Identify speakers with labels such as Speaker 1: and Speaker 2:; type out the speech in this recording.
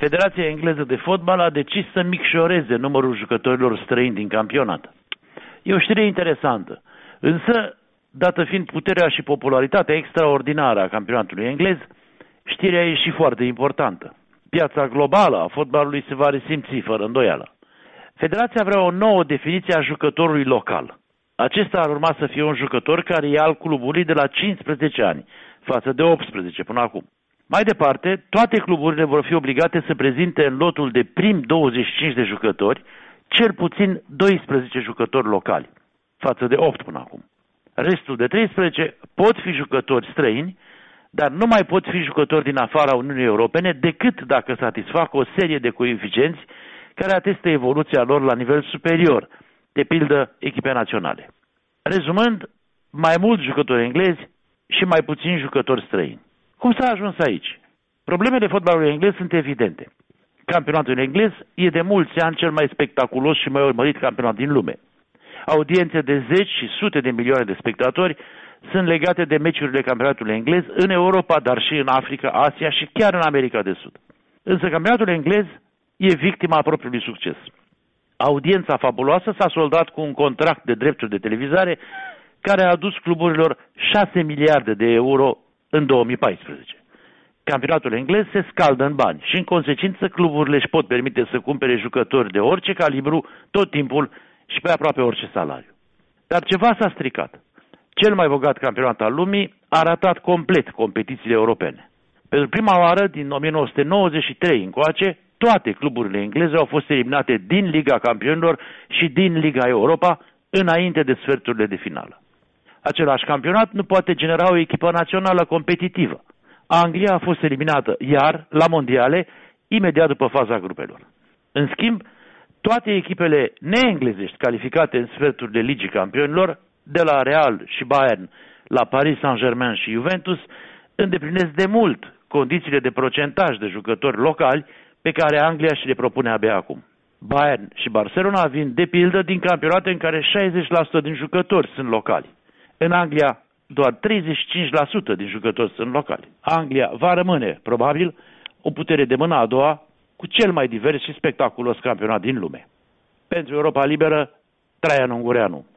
Speaker 1: Federația Engleză de Fotbal a decis să micșoreze numărul jucătorilor străini din campionat. E o știre interesantă, însă, dată fiind puterea și popularitatea extraordinară a campionatului englez, știrea e și foarte importantă. Piața globală a fotbalului se va resimți fără îndoială. Federația vrea o nouă definiție a jucătorului local. Acesta ar urma să fie un jucător care e al clubului de la 15 ani, față de 18 până acum. Mai departe, toate cluburile vor fi obligate să prezinte în lotul de prim 25 de jucători cel puțin 12 jucători locali, față de 8 până acum. Restul de 13 pot fi jucători străini, dar nu mai pot fi jucători din afara Uniunii Europene decât dacă satisfac o serie de coeficienți care atestă evoluția lor la nivel superior, de pildă echipe naționale. Rezumând, mai mulți jucători englezi și mai puțini jucători străini. Cum s-a ajuns aici? Problemele fotbalului englez sunt evidente. Campionatul englez e de mulți ani cel mai spectaculos și mai urmărit campionat din lume. Audiențe de zeci și sute de milioane de spectatori sunt legate de meciurile campionatului englez în Europa, dar și în Africa, Asia și chiar în America de Sud. Însă campionatul englez e victima propriului succes. Audiența fabuloasă s-a soldat cu un contract de drepturi de televizare care a adus cluburilor 6 miliarde de euro în 2014. Campionatul englez se scaldă în bani și, în consecință, cluburile își pot permite să cumpere jucători de orice calibru, tot timpul și pe aproape orice salariu. Dar ceva s-a stricat. Cel mai bogat campionat al lumii a ratat complet competițiile europene. Pentru prima oară, din 1993 încoace, toate cluburile engleze au fost eliminate din Liga Campionilor și din Liga Europa înainte de sferturile de finală. Același campionat nu poate genera o echipă națională competitivă. Anglia a fost eliminată iar la mondiale imediat după faza grupelor. În schimb, toate echipele neenglezești calificate în sferturile Ligii Campionilor, de la Real și Bayern la Paris Saint-Germain și Juventus, îndeplinesc de mult condițiile de procentaj de jucători locali pe care Anglia și le propune abia acum. Bayern și Barcelona vin de pildă din campionate în care 60% din jucători sunt locali. În Anglia, doar 35% din jucători sunt locali. Anglia va rămâne, probabil, o putere de mâna a doua cu cel mai divers și spectaculos campionat din lume. Pentru Europa Liberă, Traian Ungureanu.